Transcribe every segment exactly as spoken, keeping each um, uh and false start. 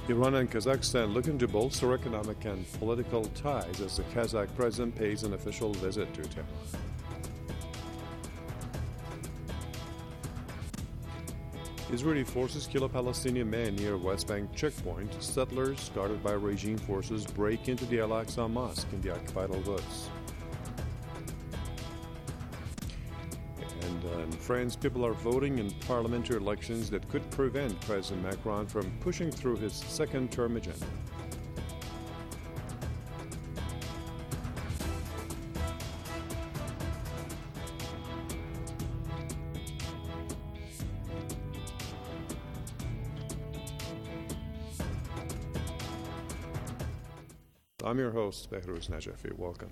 Iran and Kazakhstan looking to bolster economic and political ties as the Kazakh president pays an official visit to Tehran. Israeli forces kill a Palestinian man near West Bank checkpoint. Settlers, guarded by regime forces, break into the Al-Aqsa Mosque in the occupied Al-Quds. And uh, in France, people are voting in parliamentary elections that could prevent President Macron from pushing through his second-term agenda. I'm your host, Behruz Najafi. Welcome.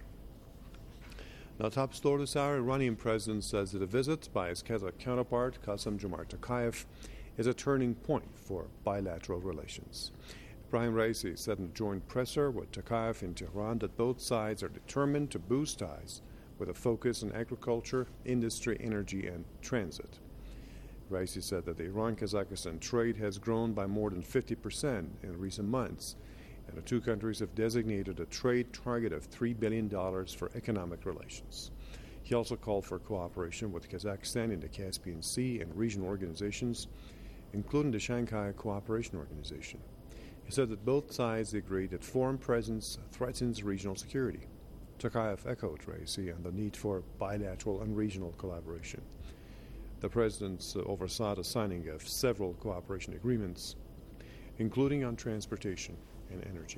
Now, top story this hour, Iranian president says that a visit by his Kazakh counterpart, Kassym-Jomart Tokayev, is a turning point for bilateral relations. Ibrahim Raisi said in a joint presser with Tokayev in Tehran that both sides are determined to boost ties with a focus on agriculture, industry, energy, and transit. Raisi said that the Iran-Kazakhstan trade has grown by more than fifty percent in recent months, and the two countries have designated a trade target of three billion dollars for economic relations. He also called for cooperation with Kazakhstan in the Caspian Sea and regional organizations, including the Shanghai Cooperation Organization. He said that both sides agreed that foreign presence threatens regional security. Tokayev echoed Raisi on the need for bilateral and regional collaboration. The presidents oversaw the signing of several cooperation agreements, including on transportation and energy.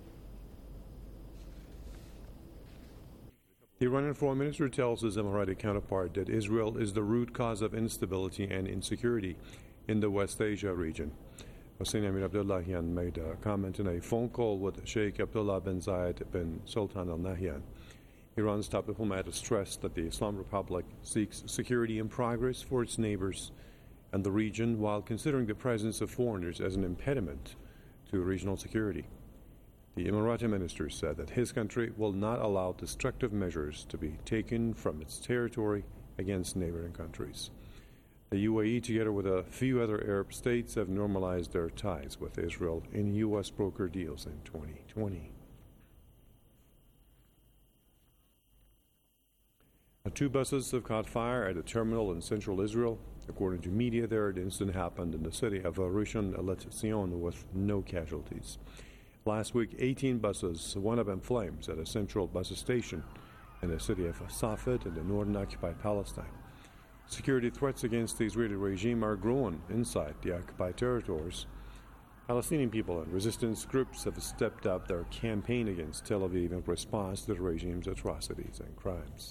The Iranian foreign minister tells his Emirati counterpart that Israel is the root cause of instability and insecurity in the West Asia region. Hossein Amir Abdullahian made a comment in a phone call with Sheikh Abdullah bin Zayed bin Sultan Al Nahyan. Iran's top diplomat stressed that the Islam Republic seeks security and progress for its neighbors and the region while considering the presence of foreigners as an impediment to regional security. The Emirati minister said that his country will not allow destructive measures to be taken from its territory against neighboring countries. The U A E, together with a few other Arab states, have normalized their ties with Israel in U S broker deals in twenty twenty. Now, two buses have caught fire at a terminal in central Israel. According to media there, the incident happened in the city of Rishon LeZion with no casualties. Last week, eighteen buses went up in flames at a central bus station in the city of Safed in the northern occupied Palestine. Security threats against the Israeli regime are growing inside the occupied territories. Palestinian people and resistance groups have stepped up their campaign against Tel Aviv in response to the regime's atrocities and crimes.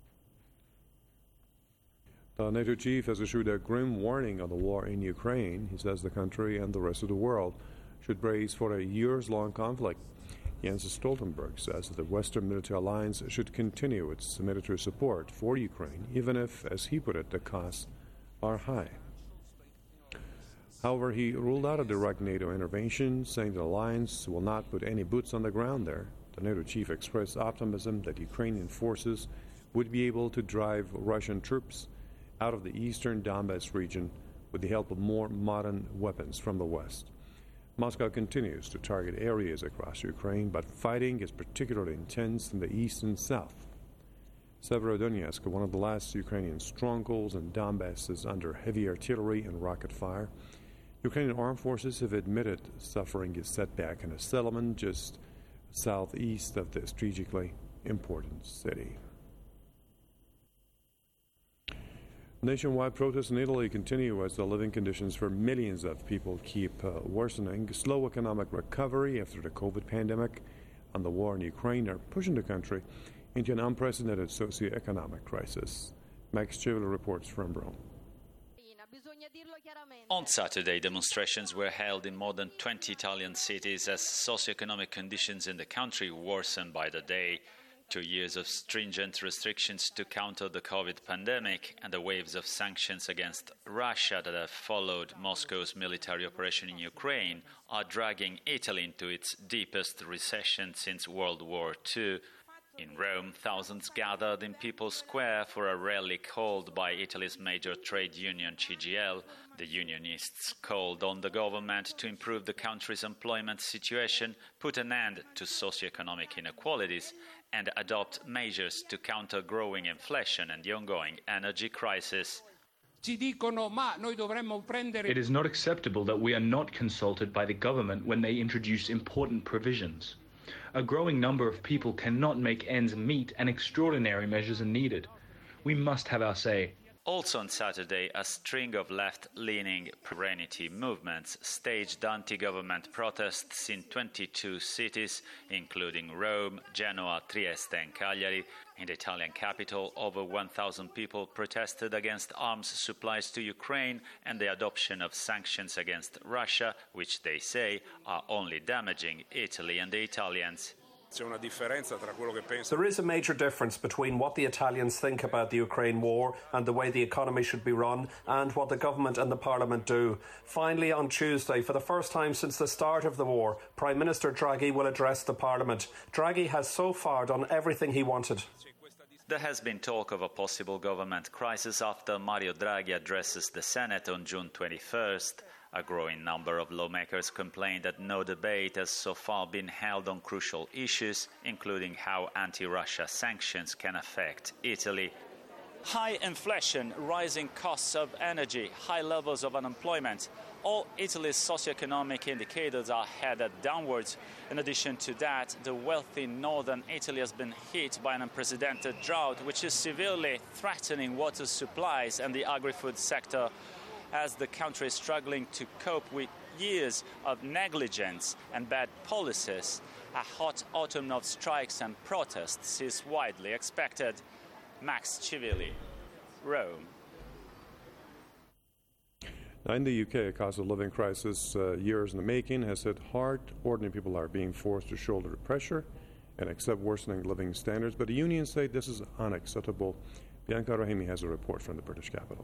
The NATO chief has issued a grim warning on the war in Ukraine. He says the country and the rest of the world should brace for a years-long conflict. Jens Stoltenberg says that the Western military alliance should continue its military support for Ukraine, even if, as he put it, the costs are high. However, he ruled out a direct NATO intervention, saying the alliance will not put any boots on the ground there. The NATO chief expressed optimism that Ukrainian forces would be able to drive Russian troops out of the eastern Donbass region with the help of more modern weapons from the West. Moscow continues to target areas across Ukraine, but fighting is particularly intense in the east and south. Severodonetsk, one of the last Ukrainian strongholds in Donbass, is under heavy artillery and rocket fire. Ukrainian armed forces have admitted suffering a setback in a settlement just southeast of the strategically important city. Nationwide protests in Italy continue as the living conditions for millions of people keep uh, worsening. Slow economic recovery after the COVID pandemic and the war in Ukraine are pushing the country into an unprecedented socioeconomic crisis. Max Chivolo reports from Rome. On Saturday, demonstrations were held in more than twenty Italian cities as socioeconomic conditions in the country worsened by the day. Two years of stringent restrictions to counter the COVID pandemic and the waves of sanctions against Russia that have followed Moscow's military operation in Ukraine are dragging Italy into its deepest recession since World War Two. In Rome, thousands gathered in People's Square for a rally called by Italy's major trade union C G I L. The unionists called on the government to improve the country's employment situation, put an end to socioeconomic inequalities, and adopt measures to counter growing inflation and the ongoing energy crisis. It is not acceptable that we are not consulted by the government when they introduce important provisions. A growing number of people cannot make ends meet and extraordinary measures are needed. We must have our say. Also on Saturday, a string of left-leaning Serenity movements staged anti-government protests in twenty-two cities, including Rome, Genoa, Trieste and Cagliari. In the Italian capital, over one thousand people protested against arms supplies to Ukraine and the adoption of sanctions against Russia, which they say are only damaging Italy and the Italians. There is a major difference between what the Italians think about the Ukraine war and the way the economy should be run and what the government and the parliament do. Finally, on Tuesday, for the first time since the start of the war, Prime Minister Draghi will address the parliament. Draghi has so far done everything he wanted. There has been talk of a possible government crisis after Mario Draghi addresses the Senate on June twenty-first. A growing number of lawmakers complained that no debate has so far been held on crucial issues, including how anti-Russia sanctions can affect Italy. High inflation, rising costs of energy, high levels of unemployment. All Italy's socioeconomic indicators are headed downwards. In addition to that, the wealthy northern Italy has been hit by an unprecedented drought, which is severely threatening water supplies and the agri-food sector, as the country is struggling to cope with years of negligence and bad policies. A hot autumn of strikes and protests is widely expected. Max Civilli, Rome. Now in the U K, a cost of living crisis, uh, years in the making, has hit hard. Ordinary people are being forced to shoulder the pressure and accept worsening living standards, but the unions say this is unacceptable. Bianca Rahimi has a report from the British capital.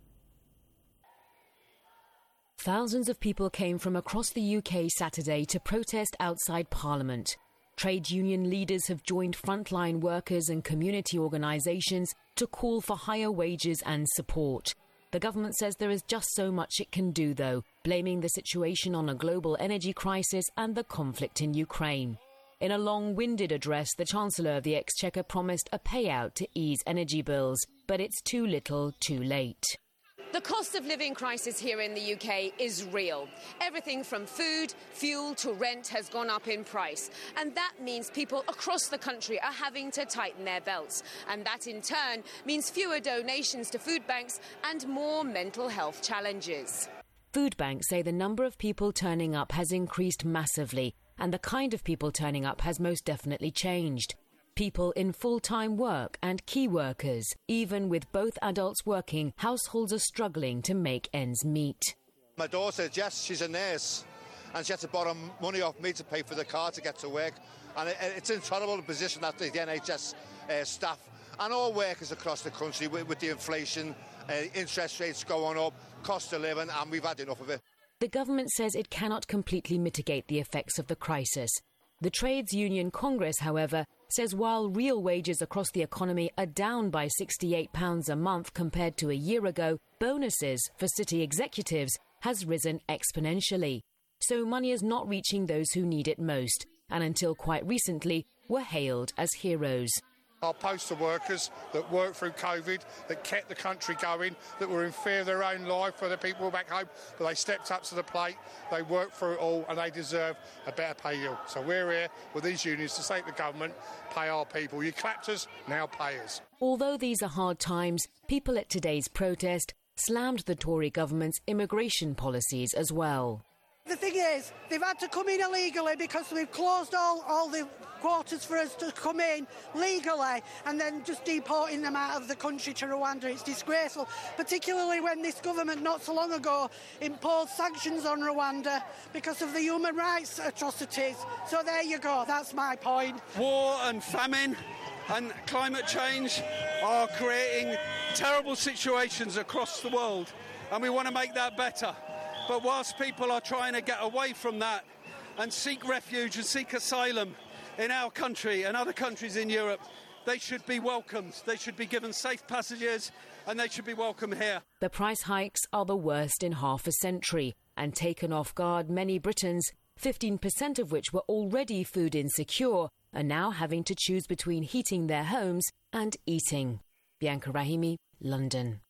Thousands of people came from across the U K Saturday to protest outside Parliament. Trade union leaders have joined frontline workers and community organisations to call for higher wages and support. The government says there is just so much it can do, though, blaming the situation on a global energy crisis and the conflict in Ukraine. In a long-winded address, the Chancellor of the Exchequer promised a payout to ease energy bills, but it's too little, too late. The cost of living crisis here in the U K is real. Everything from food, fuel to rent has gone up in price. And that means people across the country are having to tighten their belts. And that in turn means fewer donations to food banks and more mental health challenges. Food banks say the number of people turning up has increased massively, and the kind of people turning up has most definitely changed. People in full-time work and key workers. Even with both adults working, households are struggling to make ends meet. My daughter, Jess, she's a nurse, and she had to borrow money off me to pay for the car to get to work. And it, it's an intolerable position that the N H S uh, staff and all workers across the country, with, with the inflation, uh, interest rates going up, cost of living, and we've had enough of it. The government says it cannot completely mitigate the effects of the crisis. The Trades Union Congress, however, says while real wages across the economy are down by sixty-eight pounds a month compared to a year ago, bonuses for city executives has risen exponentially. So money is not reaching those who need it most, and until quite recently were hailed as heroes. Our postal workers that worked through COVID, that kept the country going, that were in fear of their own life for the people back home, but they stepped up to the plate, they worked through it all, and they deserve a better pay deal. So we're here with these unions to say to the government, pay our people. You clapped us, now pay us. Although these are hard times, people at today's protest slammed the Tory government's immigration policies as well. The thing is, they've had to come in illegally because we've closed all, all the quarters for us to come in legally and then just deporting them out of the country to Rwanda. It's disgraceful, particularly when this government not so long ago imposed sanctions on Rwanda because of the human rights atrocities. So there you go, that's my point. War and famine and climate change are creating terrible situations across the world, and we want to make that better. But whilst people are trying to get away from that and seek refuge and seek asylum in our country and other countries in Europe, they should be welcomed. They should be given safe passages and they should be welcome here. The price hikes are the worst in half a century and taken off guard many Britons, fifteen percent of which were already food insecure, are now having to choose between heating their homes and eating. Bianca Rahimi, London.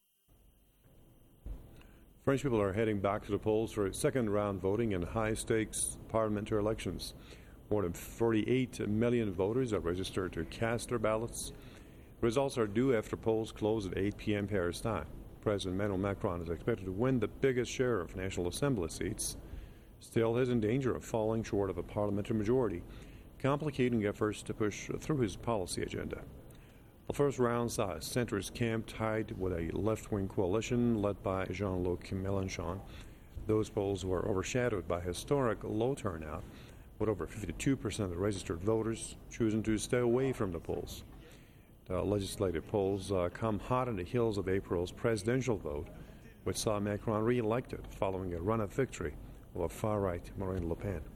French people are heading back to the polls for second-round voting in high-stakes parliamentary elections. More than forty-eight million voters are registered to cast their ballots. Results are due after polls close at eight p.m. Paris time. President Emmanuel Macron is expected to win the biggest share of National Assembly seats. Still, he's in danger of falling short of a parliamentary majority, complicating efforts to push through his policy agenda. The first round saw a centrist camp tied with a left-wing coalition led by Jean-Luc Mélenchon. Those polls were overshadowed by historic low turnout, with over fifty-two percent of the registered voters choosing to stay away from the polls. The legislative polls uh, come hot on the heels of April's presidential vote, which saw Macron re-elected following a run-up victory of far-right Marine Le Pen.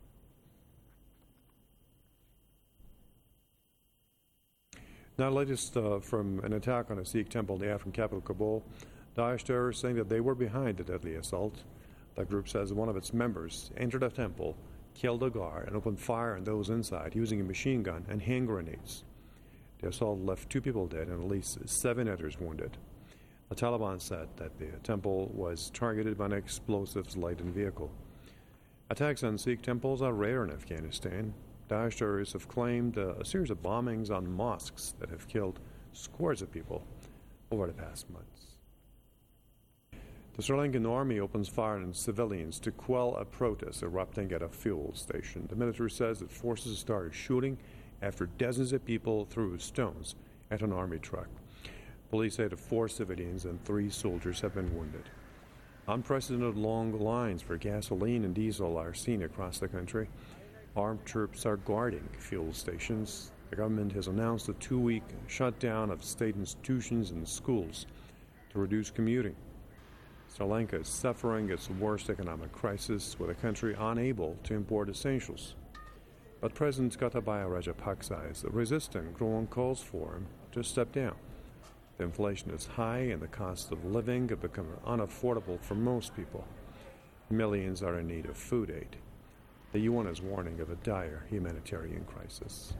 Now, latest uh, from an attack on a Sikh temple in the Afghan capital, Kabul. Daesh terrorists saying that they were behind the deadly assault. The group says one of its members entered a temple, killed a guard, and opened fire on those inside using a machine gun and hand grenades. The assault left two people dead and at least seven others wounded. The Taliban said that the temple was targeted by an explosives-laden vehicle. Attacks on Sikh temples are rare in Afghanistan. Daesh terrorists have claimed uh, a series of bombings on mosques that have killed scores of people over the past months. The Sri Lankan army opens fire on civilians to quell a protest erupting at a fuel station. The military says that forces started shooting after dozens of people threw stones at an army truck. Police say that four civilians and three soldiers have been wounded. Unprecedented long lines for gasoline and diesel are seen across the country. Armed troops are guarding fuel stations. The government has announced a two-week shutdown of state institutions and schools to reduce commuting. Sri Lanka is suffering its worst economic crisis, with the country unable to import essentials. But President Gotabaya Rajapaksa is resisting growing calls for him to step down. The inflation is high and the cost of living have become unaffordable for most people. Millions are in need of food aid. The U N is warning of a dire humanitarian crisis.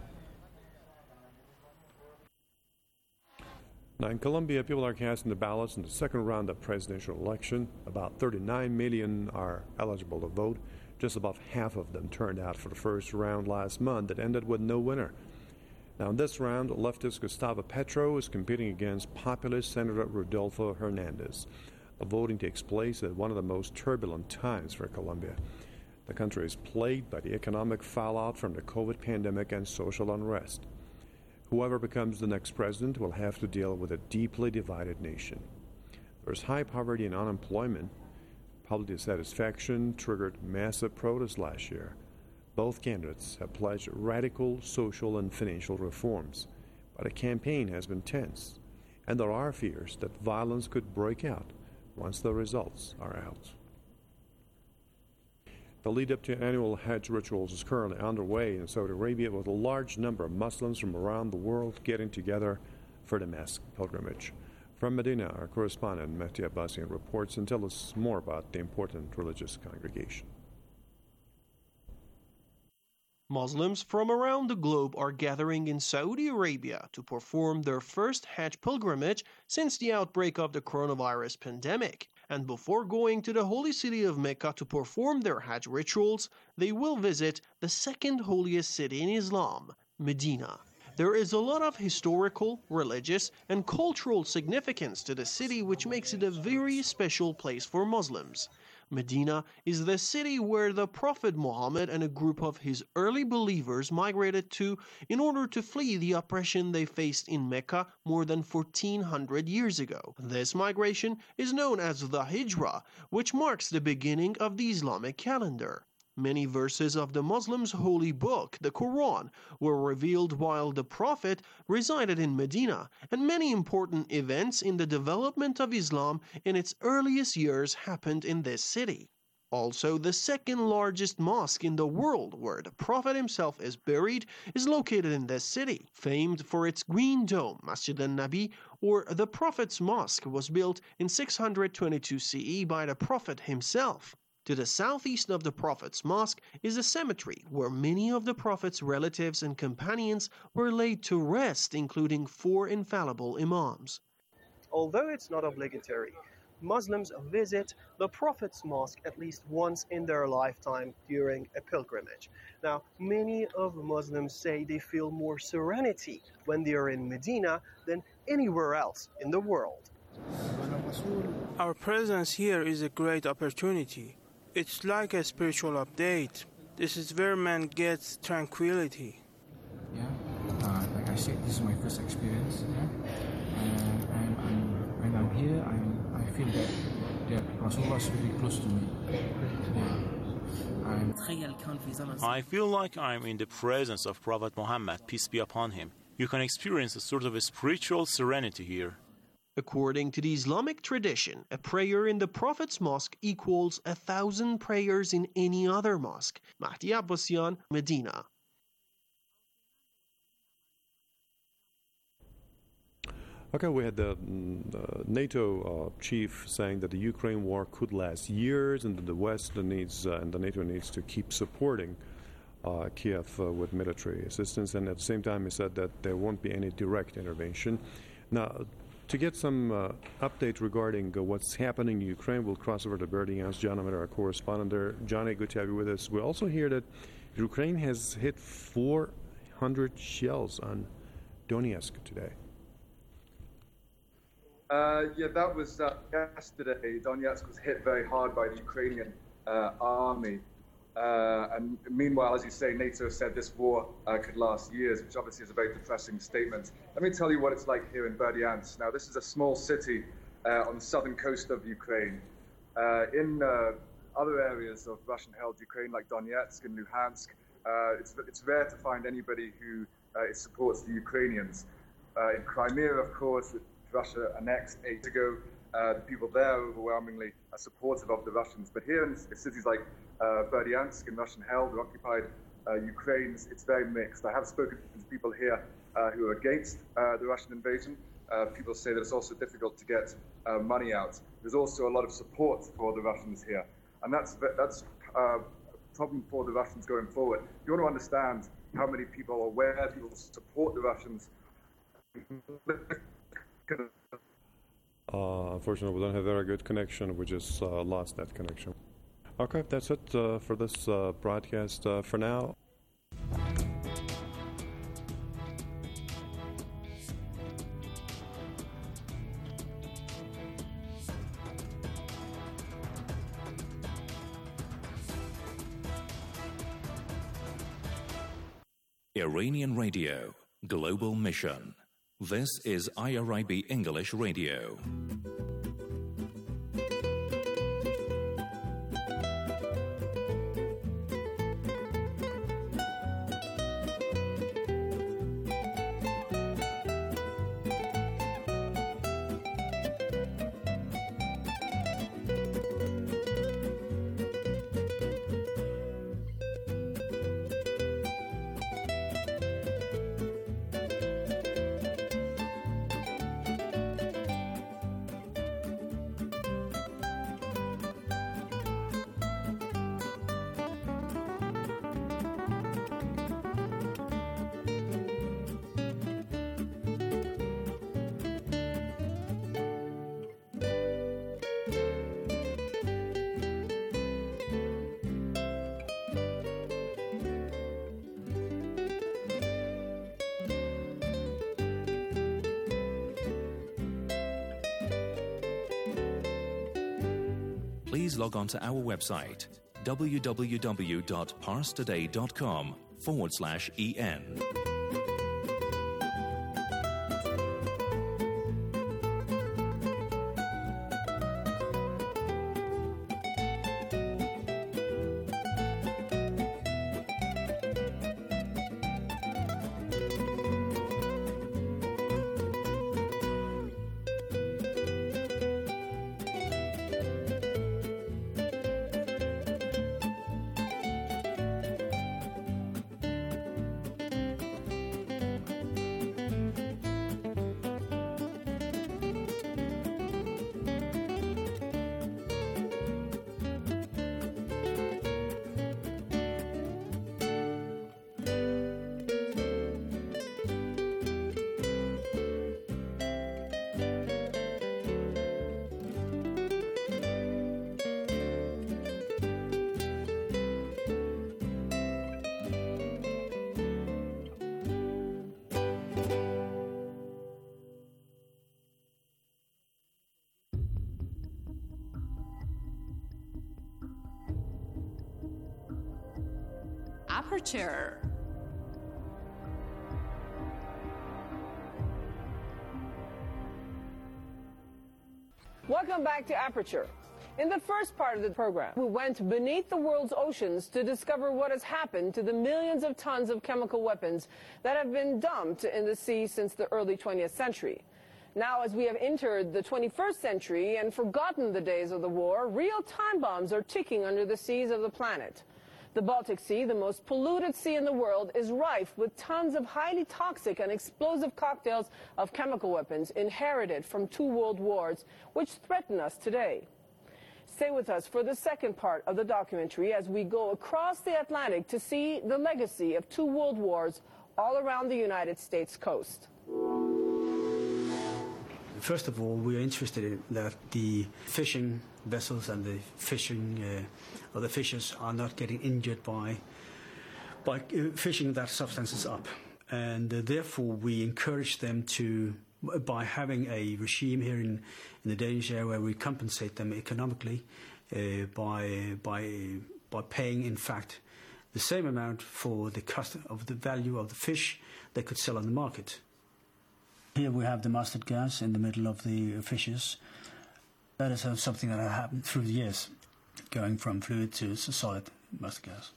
Now, in Colombia, people are casting the ballots in the second round of presidential election. About thirty-nine million are eligible to vote. Just above half of them turned out for the first round last month that ended with no winner. Now, in this round, leftist Gustavo Petro is competing against populist Senator Rodolfo Hernandez. The voting takes place at one of the most turbulent times for Colombia. The country is plagued by the economic fallout from the COVID pandemic and social unrest. Whoever becomes the next president will have to deal with a deeply divided nation. There's high poverty and unemployment. Public dissatisfaction triggered massive protests last year. Both candidates have pledged radical social and financial reforms, but the campaign has been tense, and there are fears that violence could break out once the results are out. The lead-up to annual Hajj rituals is currently underway in Saudi Arabia, with a large number of Muslims from around the world getting together for the mass pilgrimage. From Medina, our correspondent Mehdi Abbasian reports and tells us more about the important religious congregation. Muslims from around the globe are gathering in Saudi Arabia to perform their first Hajj pilgrimage since the outbreak of the coronavirus pandemic. And before going to the holy city of Mecca to perform their Hajj rituals, they will visit the second holiest city in Islam, Medina. There is a lot of historical, religious, and cultural significance to the city, which makes it a very special place for Muslims. Medina is the city where the Prophet Muhammad and a group of his early believers migrated to in order to flee the oppression they faced in Mecca more than fourteen hundred years ago. This migration is known as the Hijra, which marks the beginning of the Islamic calendar. Many verses of the Muslims' holy book, the Quran, were revealed while the Prophet resided in Medina, and many important events in the development of Islam in its earliest years happened in this city. Also, the second largest mosque in the world where the Prophet himself is buried is located in this city. Famed for its green dome, Masjid al-Nabi, or the Prophet's Mosque, was built in six hundred twenty-two C E by the Prophet himself. To the southeast of the Prophet's Mosque is a cemetery where many of the Prophet's relatives and companions were laid to rest, including four infallible imams. Although it's not obligatory, Muslims visit the Prophet's Mosque at least once in their lifetime during a pilgrimage. Now, many of Muslims say they feel more serenity when they are in Medina than anywhere else in the world. Our presence here is a great opportunity. It's like a spiritual update. This is where man gets tranquility. Yeah, uh, like I said, this is my first experience. Yeah? And I'm, I'm, when I'm here, I'm I feel that, that Rasulullah is really close to me. Yeah. I feel like I'm in the presence of Prophet Muhammad, peace be upon him. You can experience a sort of a spiritual serenity here. According to the Islamic tradition, a prayer in the Prophet's Mosque equals a thousand prayers in any other mosque. Mahdi Abbasian, Medina. Okay, we had the uh, NATO uh, chief saying that the Ukraine war could last years, and that the West needs uh, and the NATO needs to keep supporting uh, Kiev uh, with military assistance. And at the same time, he said that there won't be any direct intervention. Now, to get some uh, update regarding uh, what's happening in Ukraine, we'll cross over to Berdiansk. John Ahmed, our correspondent there. Johnny, good to have you with us. We also hear that Ukraine has hit four hundred shells on Donetsk today. Uh, yeah, that was uh, yesterday. Donetsk was hit very hard by the Ukrainian uh, army. Uh, and meanwhile, as you say, NATO said this war uh, could last years, which obviously is a very depressing statement. Let me tell you what it's like here in Berdiansk. Now, this is a small city uh, on the southern coast of Ukraine. Uh, in uh, other areas of Russian-held Ukraine, like Donetsk and Luhansk, uh, it's, it's rare to find anybody who uh, supports the Ukrainians. Uh, in Crimea, of course, Russia annexed eight years ago. Uh, the people there overwhelmingly are supportive of the Russians. But here in cities like uh, Berdiansk and Russian-held or occupied uh, Ukraine, it's very mixed. I have spoken to people here uh, who are against uh, the Russian invasion. Uh, people say that it's also difficult to get uh, money out. There's also a lot of support for the Russians here. And that's, that's uh, a problem for the Russians going forward. If you want to understand how many people or where people support the Russians, Uh, unfortunately, we don't have very good connection. We just uh, lost that connection. Okay, that's it uh, for this uh, broadcast uh, for now. Iranian Radio, Global Mission. This is I R I B English Radio. Please log on to our website, www.parstoday.com forward slash EN. Aperture. Welcome back to Aperture. In the first part of the program, we went beneath the world's oceans to discover what has happened to the millions of tons of chemical weapons that have been dumped in the sea since the early twentieth century. Now, as we have entered the twenty-first century and forgotten the days of the war, real time bombs are ticking under the seas of the planet. The Baltic Sea, the most polluted sea in the world, is rife with tons of highly toxic and explosive cocktails of chemical weapons inherited from two world wars, which threaten us today. Stay with us for the second part of the documentary as we go across the Atlantic to see the legacy of two world wars all around the United States coast. First of all, we are interested in that the fishing vessels and the fishing uh, or the fishers are not getting injured by by uh, fishing that substances up, and uh, therefore we encourage them to, by having a regime here in, in the Danish area where we compensate them economically uh, by by by paying in fact the same amount for the cost of the value of the fish they could sell on the market. Here we have the mustard gas in the middle of the fishes. That is something that has happened through the years, going from fluid to solid mustard gas.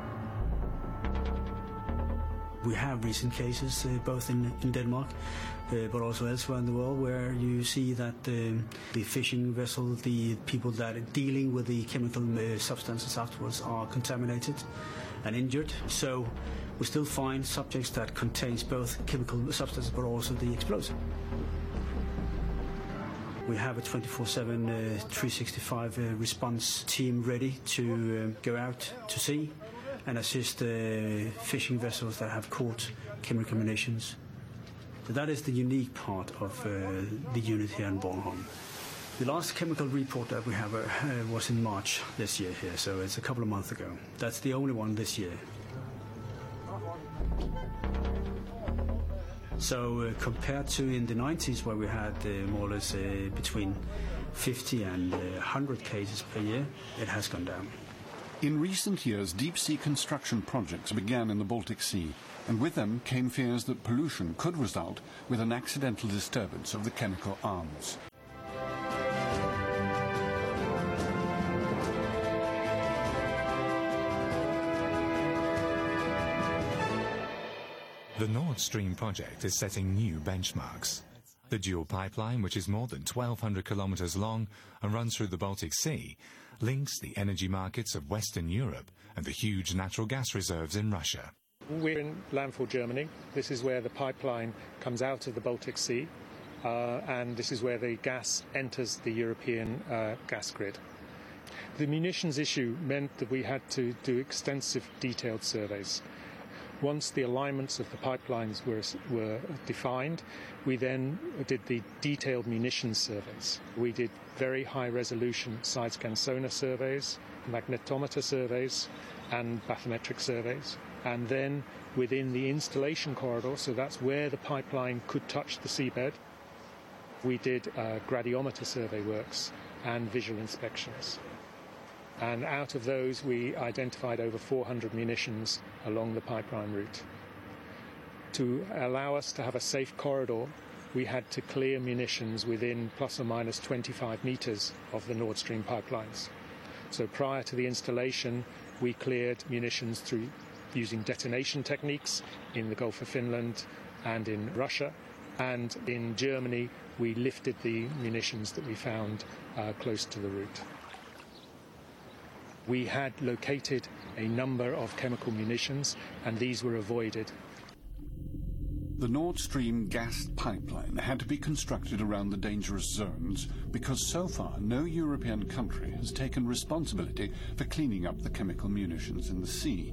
We have recent cases, uh, both in, in Denmark, uh, but also elsewhere in the world, where you see that uh, the fishing vessel, the people that are dealing with the chemical uh, substances afterwards are contaminated and injured. So we still find subjects that contains both chemical substances but also the explosive. We have a twenty-four seven, uh, three sixty-five uh, response team ready to uh, go out to sea and assist uh, fishing vessels that have caught chemical munitions. So that is the unique part of uh, the unit here in Bornholm. The last chemical report that we have uh, was in March this year here, so it's a couple of months ago. That's the only one this year. So uh, compared to in the nineties, where we had uh, more or less uh, between fifty and uh, one hundred cases per year, it has gone down. In recent years, deep-sea construction projects began in the Baltic Sea, and with them came fears that pollution could result with an accidental disturbance of the chemical arms. The Nord Stream project is setting new benchmarks. The dual pipeline, which is more than twelve hundred kilometers long and runs through the Baltic Sea, links the energy markets of Western Europe and the huge natural gas reserves in Russia. We're in Landfall, Germany. This is where the pipeline comes out of the Baltic Sea, uh, and this is where the gas enters the European uh, gas grid. The munitions issue meant that we had to do extensive detailed surveys. Once the alignments of the pipelines were, were defined, we then did the detailed munitions surveys. We did very high-resolution side-scan sonar surveys, magnetometer surveys, and bathymetric surveys. And then within the installation corridor, so that's where the pipeline could touch the seabed, we did uh, gradiometer survey works and visual inspections. And out of those, we identified over four hundred munitions along the pipeline route. To allow us to have a safe corridor, we had to clear munitions within plus or minus twenty-five meters of the Nord Stream pipelines. So prior to the installation, we cleared munitions through using detonation techniques in the Gulf of Finland and in Russia. And in Germany, we lifted the munitions that we found uh, close to the route. We had located a number of chemical munitions, and these were avoided. The Nord Stream gas pipeline had to be constructed around the dangerous zones because so far no European country has taken responsibility for cleaning up the chemical munitions in the sea.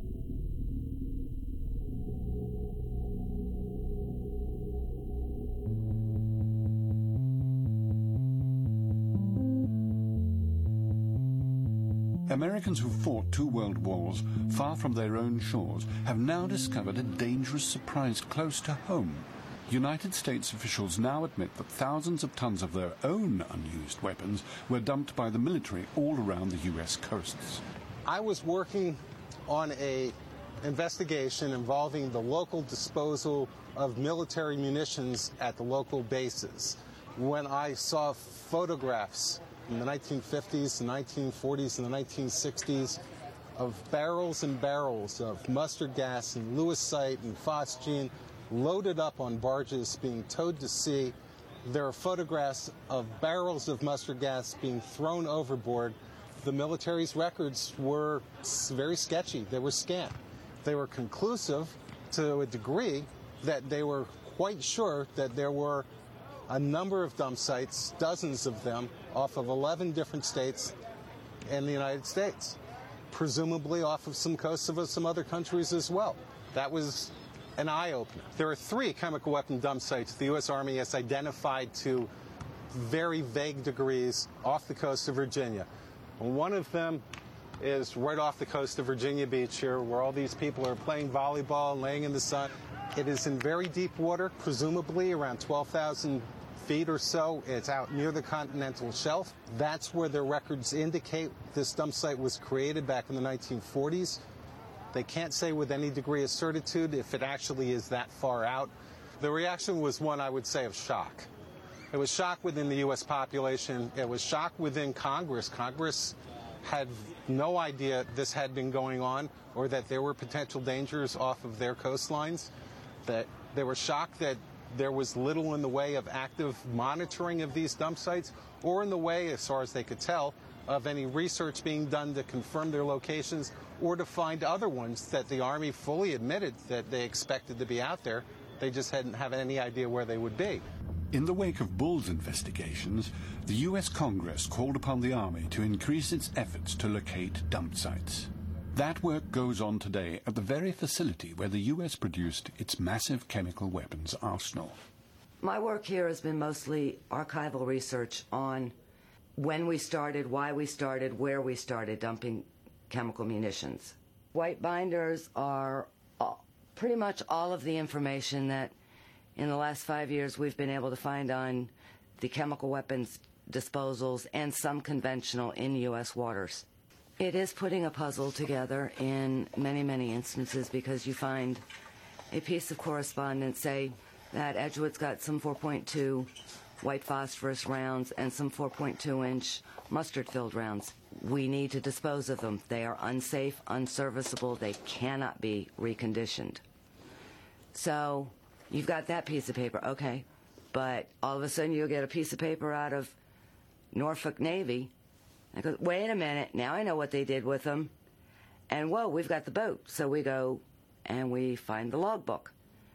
Americans who fought two world wars far from their own shores have now discovered a dangerous surprise close to home. United States officials now admit that thousands of tons of their own unused weapons were dumped by the military all around the U S coasts. I was working on a investigation involving the local disposal of military munitions at the local bases. When I saw photographs in the nineteen fifties, the nineteen forties, and the nineteen sixties of barrels and barrels of mustard gas and lewisite and phosgene loaded up on barges being towed to sea, there are photographs of barrels of mustard gas being thrown overboard. The military's records were very sketchy. They were scant. They were conclusive to a degree that they were quite sure that there were a number of dump sites, dozens of them, off of eleven different states in the United States, presumably off of some coasts of some other countries as well. That was an eye-opener. There are three chemical weapon dump sites the U S Army has identified to very vague degrees off the coast of Virginia. One of them is right off the coast of Virginia Beach here, where all these people are playing volleyball and laying in the sun. It is in very deep water, presumably around twelve thousand feet or so. It's out near the continental shelf. That's where their records indicate this dump site was created back in the nineteen forties. They can't say with any degree of certitude if it actually is that far out. The reaction was one, I would say, of shock. It was shock within the U S population. It was shock within Congress. Congress had no idea this had been going on or that there were potential dangers off of their coastlines. That they were shocked that there was little in the way of active monitoring of these dump sites or in the way, as far as they could tell, of any research being done to confirm their locations or to find other ones that the Army fully admitted that they expected to be out there. They just hadn't have any idea where they would be. In the wake of Bull's investigations, the U S Congress called upon the Army to increase its efforts to locate dump sites. That work goes on today at the very facility where the U S produced its massive chemical weapons arsenal. My work here has been mostly archival research on when we started, why we started, where we started dumping chemical munitions. White binders are all, pretty much all of the information that in the last five years we've been able to find on the chemical weapons disposals and some conventional in U S waters. It is putting a puzzle together in many, many instances because you find a piece of correspondence, say that Edgewood's got some four point two white phosphorus rounds and some four point two inch mustard-filled rounds. We need to dispose of them. They are unsafe, unserviceable. They cannot be reconditioned. So you've got that piece of paper, okay, but all of a sudden you'll get a piece of paper out of Norfolk Navy. I go, wait a minute, now I know what they did with them. And whoa, we've got the boat. So we go and we find the logbook.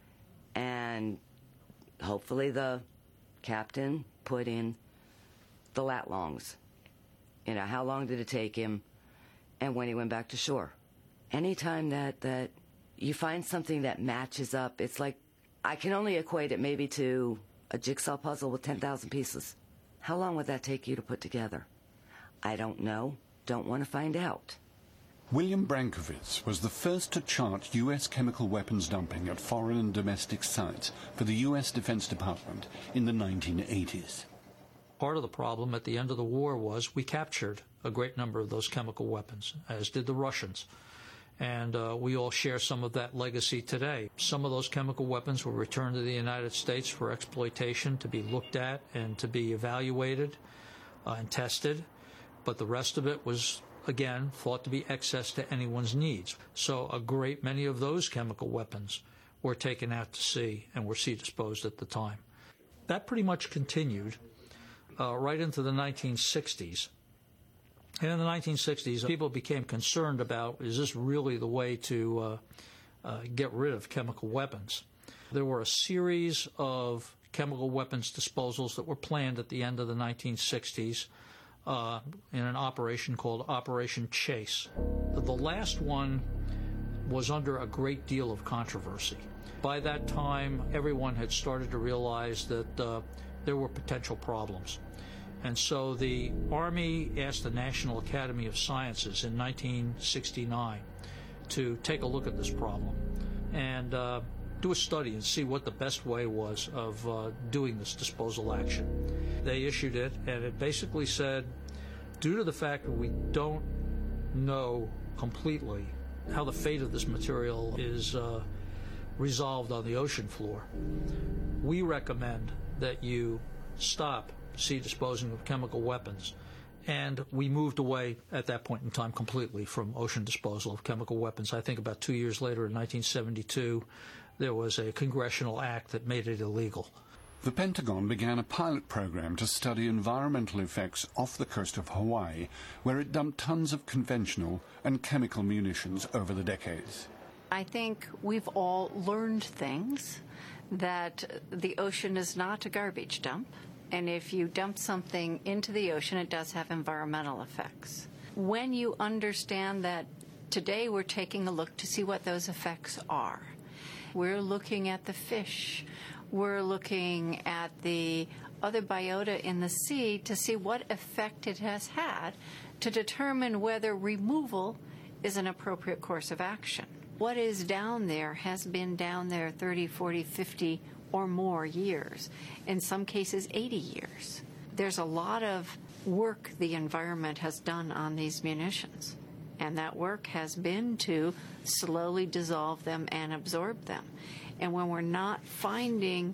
And hopefully the captain put in the lat longs. You know, how long did it take him and when he went back to shore. Anytime that, that you find something that matches up, it's like, I can only equate it maybe to a jigsaw puzzle with ten thousand pieces. How long would that take you to put together? I don't know. Don't want to find out. William Brankovitz was the first to chart U S chemical weapons dumping at foreign and domestic sites for the U S Defense Department in the nineteen eighties. Part of the problem at the end of the war was we captured a great number of those chemical weapons, as did the Russians. And uh, we all share some of that legacy today. Some of those chemical weapons were returned to the United States for exploitation, to be looked at and to be evaluated uh, and tested. But the rest of it was, again, thought to be excess to anyone's needs. So a great many of those chemical weapons were taken out to sea and were sea disposed at the time. That pretty much continued uh, right into the nineteen sixties. And in the nineteen sixties, people became concerned about, is this really the way to uh, uh, get rid of chemical weapons? There were a series of chemical weapons disposals that were planned at the end of the nineteen sixties uh, in an operation called Operation Chase. The last one was under a great deal of controversy. By that time, everyone had started to realize that uh, there were potential problems. And so the Army asked the National Academy of Sciences in nineteen sixty-nine to take a look at this problem and uh, do a study and see what the best way was of uh, doing this disposal action. They issued it, and it basically said, due to the fact that we don't know completely how the fate of this material is uh, resolved on the ocean floor. We recommend that you stop sea disposing of chemical weapons. And we moved away at that point in time completely from ocean disposal of chemical weapons. I think about two years later, in nineteen seventy-two, there was a congressional act that made it illegal. The Pentagon began a pilot program to study environmental effects off the coast of Hawaii, where it dumped tons of conventional and chemical munitions over the decades. I think we've all learned things, that the ocean is not a garbage dump. And if you dump something into the ocean, it does have environmental effects. When you understand that, today we're taking a look to see what those effects are. We're looking at the fish. We're looking at the other biota in the sea to see what effect it has had to determine whether removal is an appropriate course of action. What is down there has been down there thirty, forty, fifty or more years, in some cases eighty years. There's a lot of work the environment has done on these munitions, and that work has been to slowly dissolve them and absorb them. And when we're not finding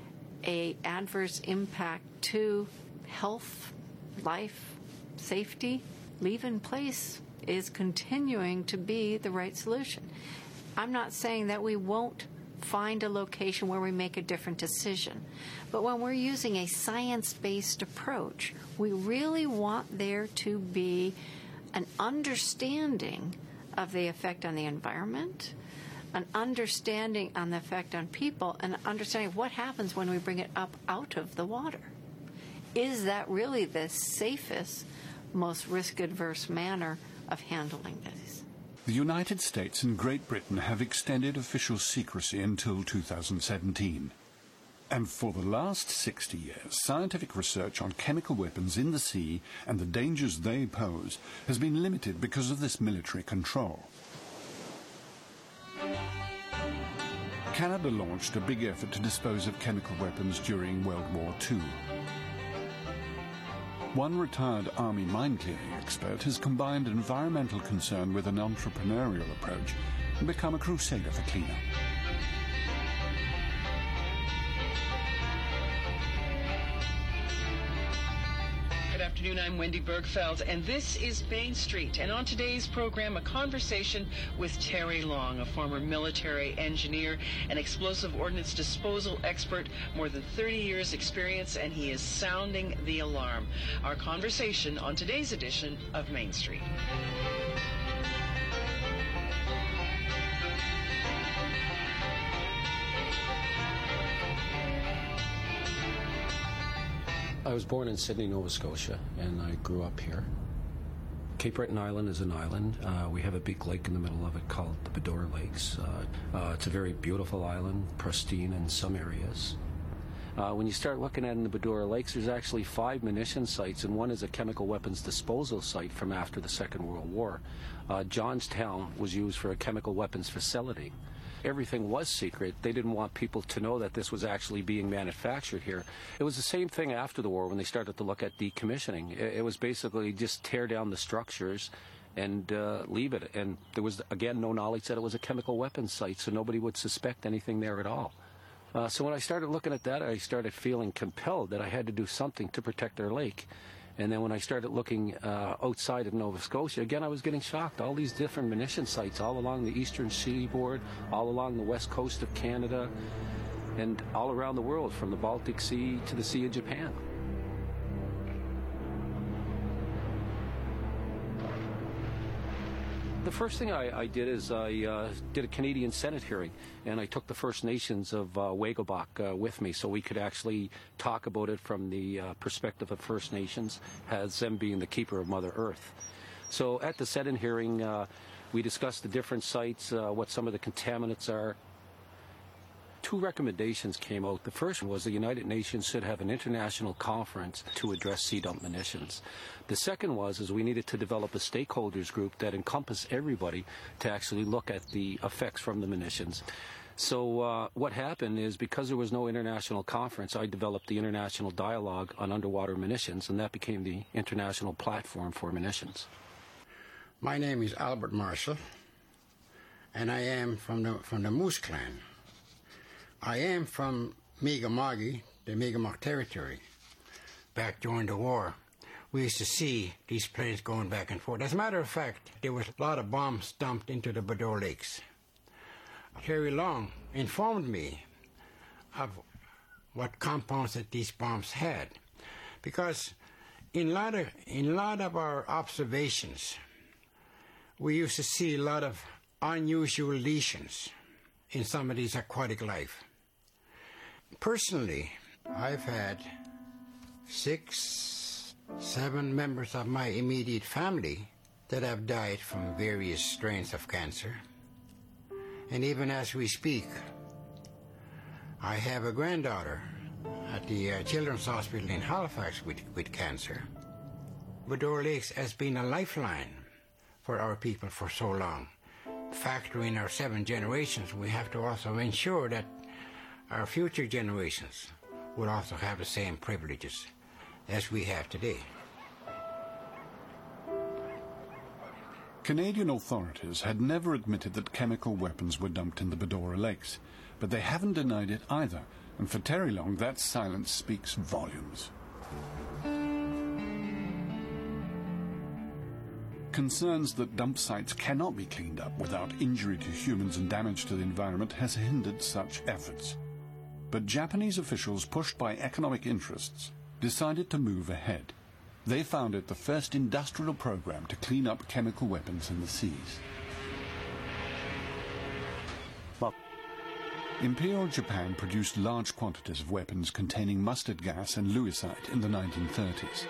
a adverse impact to health, life, safety, leave in place is continuing to be the right solution. I'm not saying that we won't find a location where we make a different decision. But when we're using a science-based approach, we really want there to be an understanding of the effect on the environment, an understanding on the effect on people, and an understanding of what happens when we bring it up out of the water. Is that really the safest, most risk-adverse manner of handling this? The United States and Great Britain have extended official secrecy until two thousand seventeen. And for the last sixty years, scientific research on chemical weapons in the sea and the dangers they pose has been limited because of this military control. Canada launched a big effort to dispose of chemical weapons during World War Two. One retired Army mine-clearing expert has combined environmental concern with an entrepreneurial approach and become a crusader for cleanup. Good afternoon, I'm Wendy Bergfeld, and this is Main Street. And on today's program, a conversation with Terry Long, a former military engineer and explosive ordnance disposal expert, more than thirty years experience, and he is sounding the alarm. Our conversation on today's edition of Main Street. I was born in Sydney, Nova Scotia, and I grew up here. Cape Breton Island is an island. Uh, we have a big lake in the middle of it called the Bedour Lakes. Uh, uh, it's a very beautiful island, pristine in some areas. Uh, when you start looking at it in the Bedour Lakes, there's actually five munition sites, and one is a chemical weapons disposal site from after the Second World War. Uh, Johnstown was used for a chemical weapons facility. Everything was secret. They didn't want people to know that this was actually being manufactured here. It was the same thing after the war when they started to look at decommissioning. It, it was basically just tear down the structures and uh, leave it. And there was, again, no knowledge that it was a chemical weapons site, so nobody would suspect anything there at all. Uh, so when I started looking at that, I started feeling compelled that I had to do something to protect our lake. And then when I started looking uh, outside of Nova Scotia, again, I was getting shocked. All these different munition sites all along the eastern seaboard, all along the west coast of Canada, and all around the world, from the Baltic Sea to the Sea of Japan. The first thing I, I did is I uh, did a Canadian Senate hearing, and I took the First Nations of uh, Wagobok uh, with me so we could actually talk about it from the uh, perspective of First Nations, as them being the keeper of Mother Earth. So at the Senate hearing, uh, we discussed the different sites, uh, what some of the contaminants are. Two recommendations came out. The first was the United Nations should have an international conference to address sea dump munitions. The second was is we needed to develop a stakeholders group that encompassed everybody to actually look at the effects from the munitions. So uh, what happened is, because there was no international conference, I developed the International Dialogue on Underwater Munitions, and that became the international platform for munitions. My name is Albert Marshall. and I am from the from the Moose clan. I am from Mi'kmaq, the Mi'kmaq territory. Back during the war, we used to see these planes going back and forth. As a matter of fact, there was a lot of bombs dumped into the Bador Lakes. Terry Long informed me of what compounds that these bombs had, because in a lot of, in a lot of our observations, we used to see a lot of unusual lesions in some of these aquatic life. Personally, I've had six, seven members of my immediate family that have died from various strains of cancer. And even as we speak, I have a granddaughter at the uh, Children's Hospital in Halifax with, with cancer. Bador Lakes has been a lifeline for our people for so long. Factoring our seven generations, we have to also ensure that our future generations will also have the same privileges as we have today. Canadian authorities had never admitted that chemical weapons were dumped in the Badora Lakes, but they haven't denied it either, and for Terry Long, that silence speaks volumes. Concerns that dump sites cannot be cleaned up without injury to humans and damage to the environment has hindered such efforts. But Japanese officials, pushed by economic interests, decided to move ahead. They founded the first industrial program to clean up chemical weapons in the seas. Imperial Japan produced large quantities of weapons containing mustard gas and lewisite in the nineteen thirties.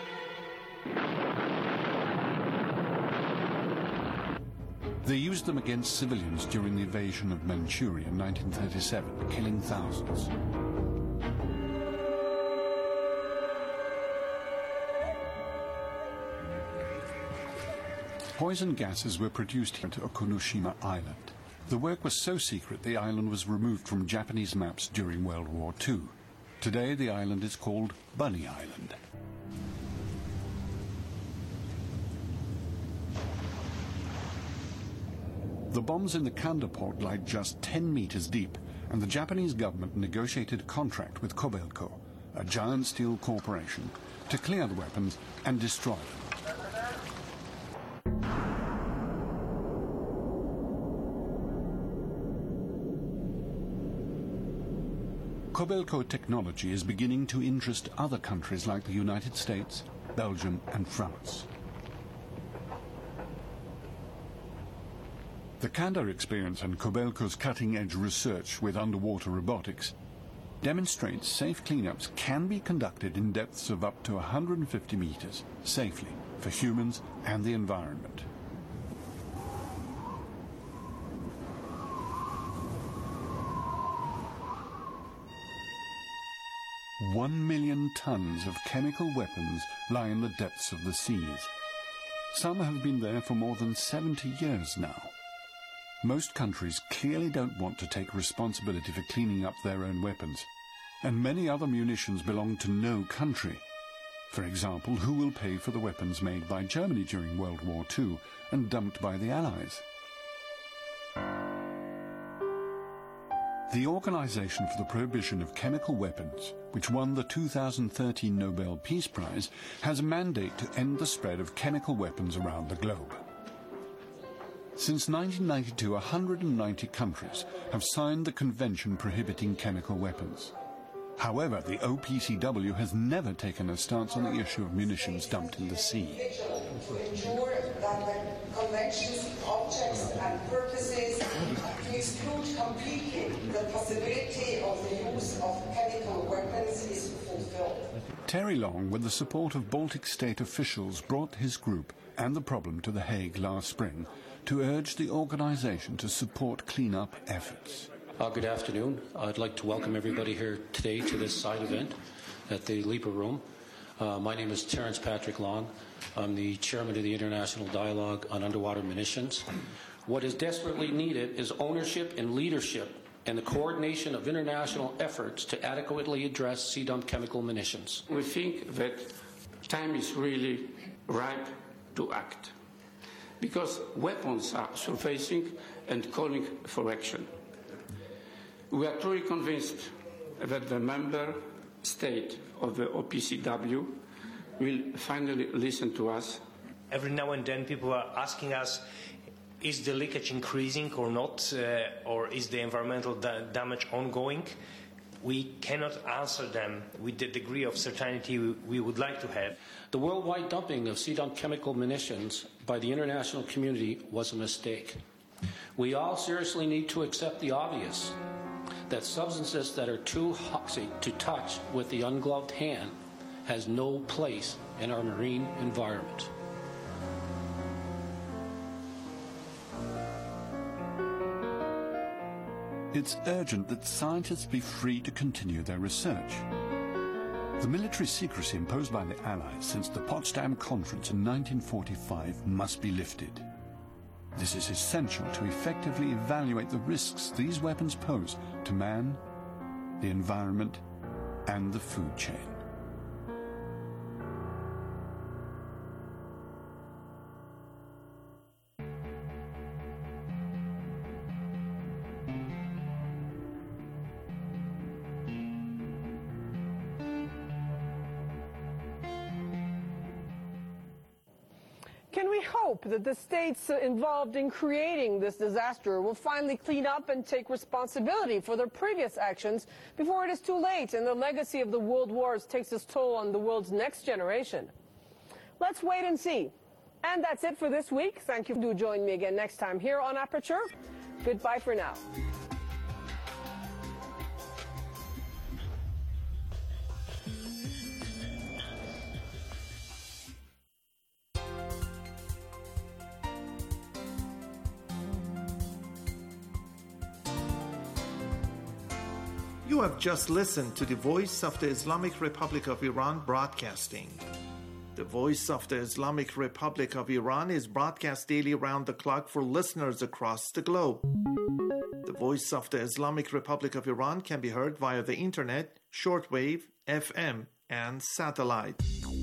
They used them against civilians during the invasion of Manchuria in nineteen thirty-seven, killing thousands. Poison gases were produced here at Okunoshima Island. The work was so secret the island was removed from Japanese maps during World War Two. Today the island is called Bunny Island. The bombs in the Kanda port lie just ten meters deep, and the Japanese government negotiated a contract with Kobelco, a giant steel corporation, to clear the weapons and destroy them. Kobelco technology is beginning to interest other countries like the United States, Belgium, and France. The Kanda experience and Kobelco's cutting-edge research with underwater robotics demonstrates safe cleanups can be conducted in depths of up to one hundred fifty meters, safely, for humans and the environment. One million tons of chemical weapons lie in the depths of the seas. Some have been there for more than seventy years now. Most countries clearly don't want to take responsibility for cleaning up their own weapons, and many other munitions belong to no country. For example, who will pay for the weapons made by Germany during World War Two and dumped by the Allies? The Organization for the Prohibition of Chemical Weapons, which won the two thousand thirteen Nobel Peace Prize, has a mandate to end the spread of chemical weapons around the globe. Since nineteen ninety-two, one hundred ninety countries have signed the Convention prohibiting chemical weapons. However, the O P C W has never taken a stance on the issue of munitions dumped in the sea. To ensure that the Convention's objects and purposes to exclude completely the possibility of the use of chemical weapons is fulfilled. Terry Long, with the support of Baltic state officials, brought his group and the problem to The Hague last spring to urge the organization to support clean-up efforts. Uh, good afternoon. I'd like to welcome everybody here today to this side event at the LIPA Room. Uh, my name is Terence Patrick Long. I'm the chairman of the International Dialogue on Underwater Munitions. What is desperately needed is ownership and leadership and the coordination of international efforts to adequately address sea-dumped chemical munitions. We think that time is really ripe to act. because weapons are surfacing and calling for action. We are truly convinced that the member state of the O P C W will finally listen to us. Every now and then people are asking us, is the leakage increasing or not, uh, or is the environmental da- damage ongoing? We cannot answer them with the degree of certainty we would like to have. The worldwide dumping of C-dump chemical munitions by the international community was a mistake. We all seriously need to accept the obvious, that substances that are too toxic to touch with the ungloved hand has no place in our marine environment. It's urgent that scientists be free to continue their research. The military secrecy imposed by the Allies since the Potsdam Conference in nineteen forty-five must be lifted. This is essential to effectively evaluate the risks these weapons pose to man, the environment, and the food chain. Can we hope that the states involved in creating this disaster will finally clean up and take responsibility for their previous actions before it is too late and the legacy of the world wars takes its toll on the world's next generation? Let's wait and see. And that's it for this week. Thank you. Do join me again next time here on Aperture. Goodbye for now. You have just listened to the Voice of the Islamic Republic of Iran broadcasting. The Voice of the Islamic Republic of Iran is broadcast daily round the clock for listeners across the globe. The Voice of the Islamic Republic of Iran can be heard via the internet, shortwave, F M, and satellite.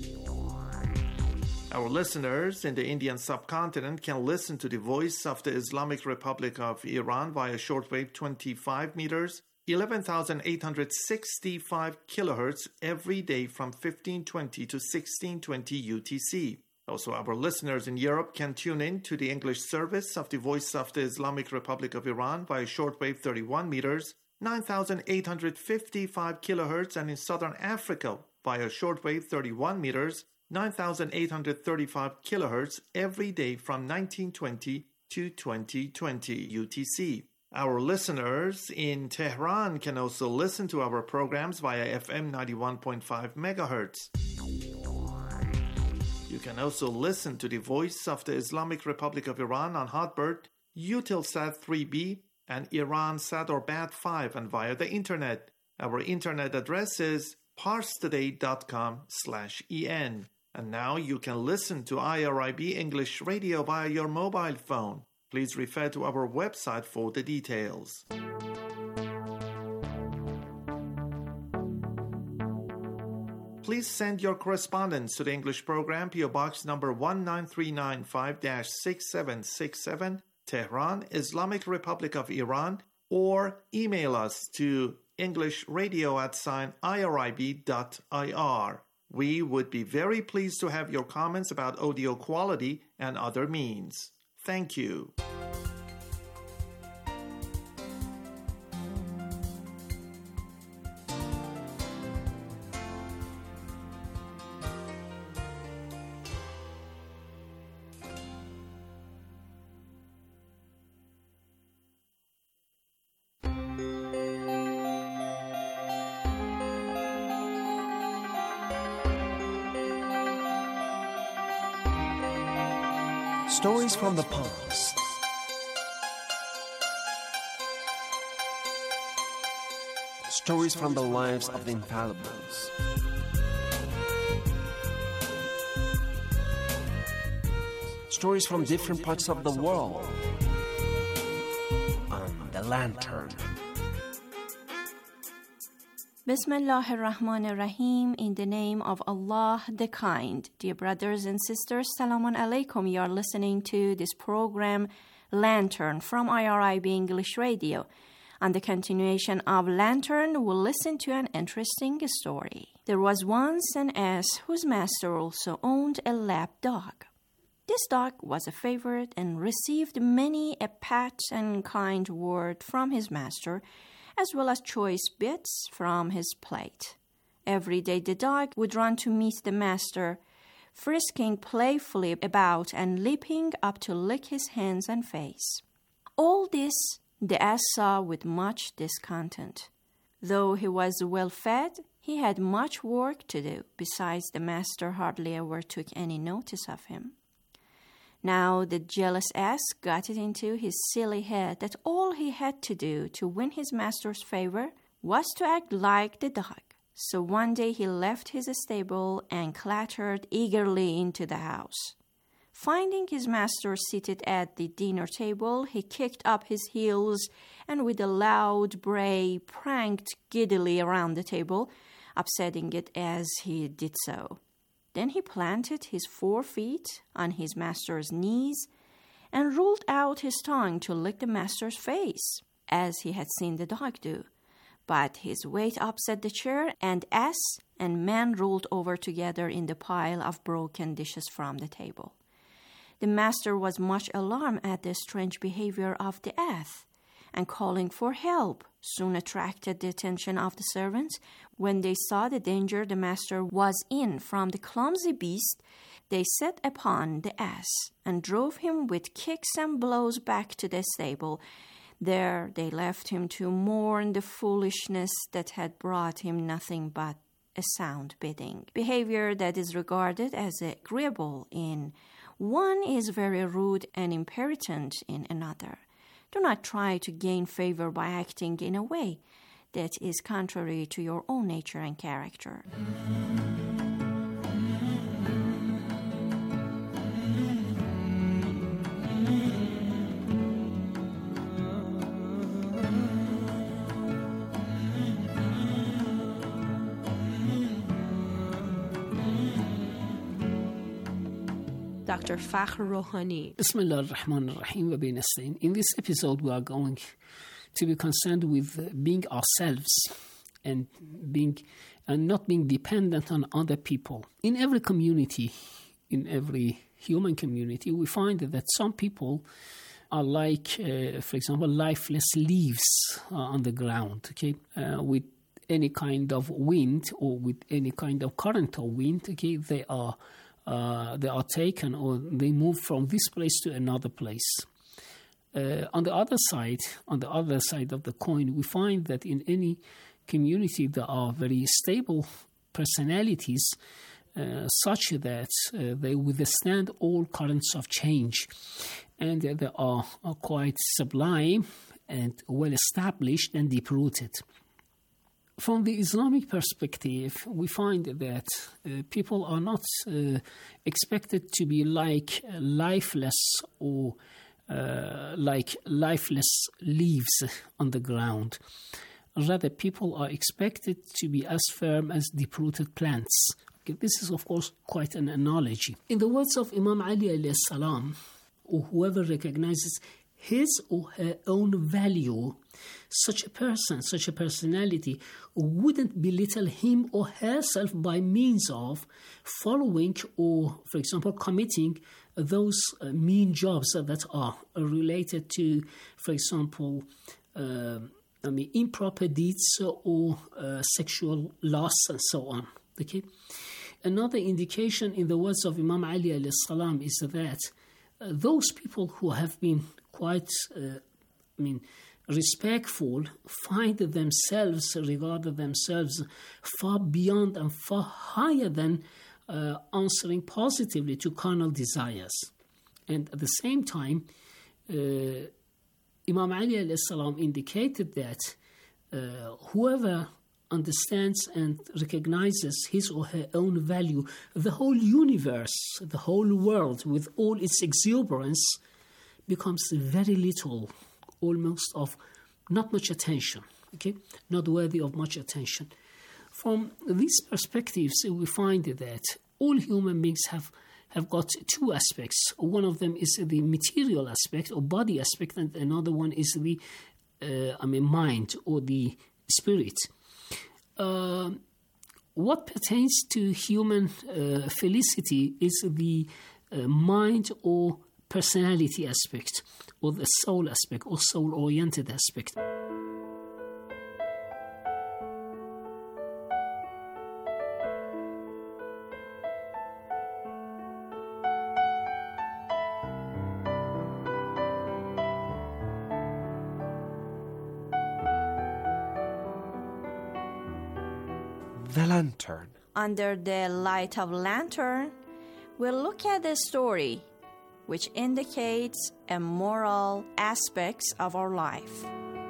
Our listeners in the Indian subcontinent can listen to the Voice of the Islamic Republic of Iran via shortwave twenty-five meters, eleven thousand eight hundred sixty-five kilohertz every day from fifteen twenty to sixteen twenty U T C. Also, our listeners in Europe can tune in to the English service of the Voice of the Islamic Republic of Iran via shortwave thirty-one meters, nine thousand eight hundred fifty-five kilohertz, and in Southern Africa via shortwave thirty-one meters, nine thousand eight hundred thirty-five kilohertz every day from nineteen twenty to twenty twenty U T C. Our listeners in Tehran can also listen to our programs via F M ninety-one point five megahertz. You can also listen to the Voice of the Islamic Republic of Iran on Hotbird, Eutelsat three B, and Iransat or Bat five, and via the internet. Our internet address is parstoday.com slash en. And now you can listen to I R I B English Radio via your mobile phone. Please refer to our website for the details. Please send your correspondence to the English program, P O Box number one nine three nine five six seven six seven, Tehran, Islamic Republic of Iran, or email us to englishradio at sign irib dot ir. We would be very pleased to have your comments about audio quality and other means. Thank you. Stories from the past. Stories from the lives of the infallibles. Stories from different parts of the world. On the Lantern. Bismillah ar-Rahman ar-Rahim, in the name of Allah the Kind. Dear brothers and sisters, Salamun Alaikum. You are listening to this program, Lantern, from I R I B English Radio. On the continuation of Lantern, we'll listen to an interesting story. There was once an ass whose master also owned a lap dog. This dog was a favorite and received many a pat and kind word from his master, as well as choice bits from his plate. Every day the dog would run to meet the master, frisking playfully about and leaping up to lick his hands and face. All this the ass saw with much discontent. Though he was well fed, he had much work to do. Besides, the master hardly ever took any notice of him. Now the jealous ass got it into his silly head that all he had to do to win his master's favor was to act like the dog. So one day he left his stable and clattered eagerly into the house. Finding his master seated at the dinner table, he kicked up his heels and with a loud bray pranked giddily around the table, upsetting it as he did so. Then he planted his four feet on his master's knees and rolled out his tongue to lick the master's face, as he had seen the dog do. But his weight upset the chair, and ass and man rolled over together in the pile of broken dishes from the table. The master was much alarmed at the strange behavior of the ass, and calling for help soon attracted the attention of the servants. When they saw the danger the master was in from the clumsy beast, they set upon the ass and drove him with kicks and blows back to the stable. There they left him to mourn the foolishness that had brought him nothing but a sound bidding. Behavior that is regarded as agreeable in one is very rude and impertinent in another. Do not try to gain favor by acting in a way that is contrary to your own nature and character. Doctor Fakhr Rouhani. Bismillah ar-Rahman ar-Rahim wa bi nasta'in. In this episode, we are going to be concerned with being ourselves and being and not being dependent on other people. In every community, in every human community, we find that some people are like, uh, for example, lifeless leaves uh, on the ground, okay, uh, with any kind of wind or with any kind of current or wind, okay, they are Uh, they are taken or they move from this place to another place. Uh, on the other side, on the other side of the coin, we find that in any community there are very stable personalities uh, such that uh, they withstand all currents of change, and uh, they are, are quite sublime and well established and deep-rooted. From the Islamic perspective, we find that uh, people are not uh, expected to be like lifeless or uh, like lifeless leaves on the ground. Rather, people are expected to be as firm as deep-rooted plants. Okay, this is, of course, quite an analogy. In the words of Imam Ali alayhi salam, or whoever recognizes his or her own value, such a person, such a personality wouldn't belittle him or herself by means of following or, for example, committing those uh, mean jobs that are related to, for example, uh, I mean, improper deeds or uh, sexual lust and so on. Okay. Another indication in the words of Imam Ali alayhi salam is that uh, those people who have been quite, uh, I mean, respectful, find themselves, regard themselves far beyond and far higher than uh, answering positively to carnal desires. And at the same time, uh, Imam Ali alayhi salam indicated that uh, whoever understands and recognizes his or her own value, the whole universe, the whole world with all its exuberance becomes very little, almost of not much attention, okay, not worthy of much attention. From these perspectives, we find that all human beings have, have got two aspects. One of them is the material aspect or body aspect, and another one is the uh, I mean, mind or the spirit. Uh, what pertains to human uh, felicity is the uh, mind or personality aspect, or the soul aspect, or soul-oriented aspect. The lantern. Under the light of lantern, we'll look at the story which indicates a moral aspects of our life.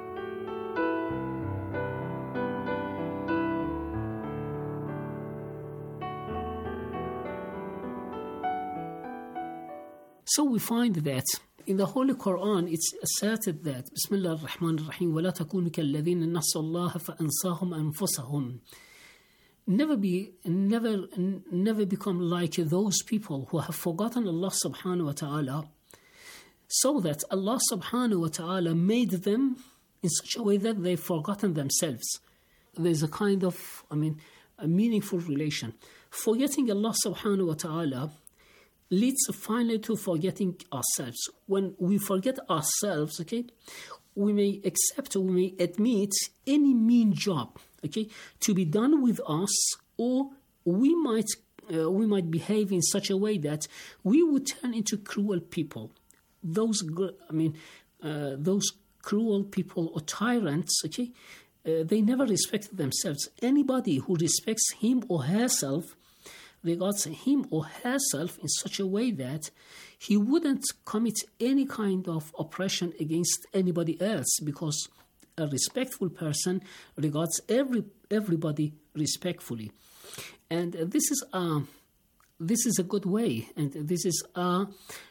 So we find that in the Holy Quran, it's asserted that Bismillah ar-Rahman ar-Rahim وَلَا تَكُونُوا كَالَّذِينَ نَسُوا اللَّهَ فَأَنْسَاهُمْ أَنفُسَهُمْ. Never be, never, never become like those people who have forgotten Allah subhanahu wa ta'ala, so that Allah subhanahu wa ta'ala made them in such a way that they've forgotten themselves. There's a kind of, I mean, a meaningful relation. Forgetting Allah subhanahu wa ta'ala leads finally to forgetting ourselves. When we forget ourselves, okay, we may accept or we may admit any mean job, okay, to be done with us, or we might uh, we might behave in such a way that we would turn into cruel people. Those, I mean, uh, those cruel people or tyrants, okay, uh, they never respect themselves. Anybody who respects him or herself regards him or herself in such a way that he wouldn't commit any kind of oppression against anybody else, because a respectful person regards every everybody respectfully. And uh, this is a this is a good way, and this is a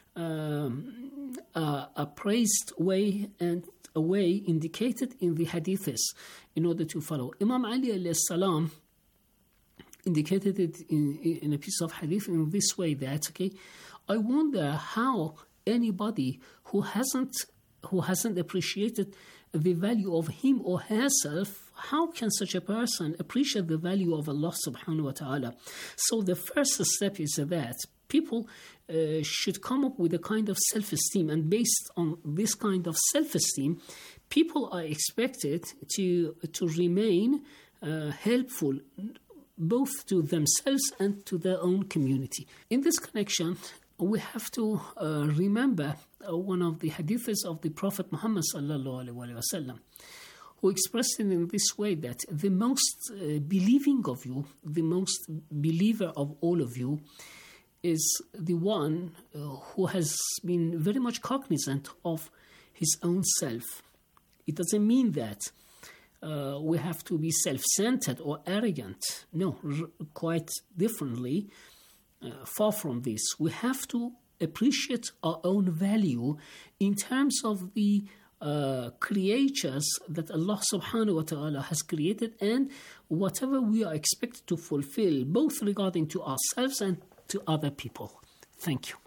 um, a, a praised way and a way indicated in the hadiths in order to follow. Imam Ali alayhi salam indicated it in, in a piece of hadith in this way that, okay, I wonder how anybody who hasn't who hasn't appreciated the value of him or herself, how can such a person appreciate the value of Allah subhanahu wa ta'ala? So the first step is that people uh, should come up with a kind of self-esteem, and based on this kind of self-esteem, people are expected to, to remain uh, helpful both to themselves and to their own community. In this connection, we have to uh, remember uh, one of the hadiths of the Prophet Muhammad sallallahu alaihi wasallam, who expressed it in this way that the most uh, believing of you, the most believer of all of you, is the one uh, who has been very much cognizant of his own self. It doesn't mean that Uh, we have to be self-centered or arrogant. No, r- quite differently. Uh, far from this, we have to appreciate our own value in terms of the uh, creatures that Allah subhanahu wa ta'ala has created, and whatever we are expected to fulfill, both regarding to ourselves and to other people. Thank you.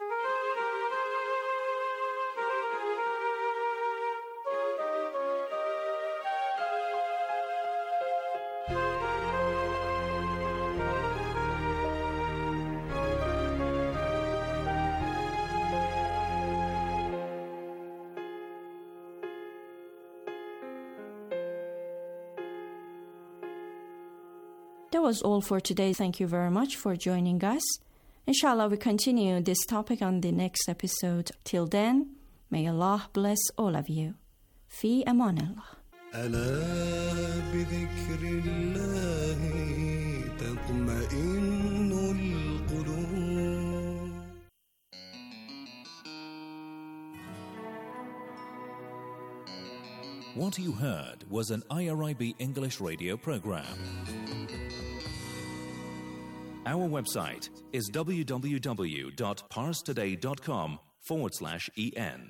That was all for today. Thank you very much for joining us. Inshallah, we continue this topic on the next episode. Till then, may Allah bless all of you. Fi aman Allah. ألا بذكر الله تطمئن القلوب. What you heard was an I R I B English radio program. Our website is www.parstoday.com forward slash en.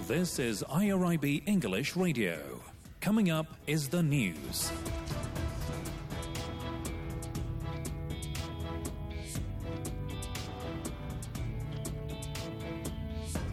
This is I R I B English Radio. Coming up is the news.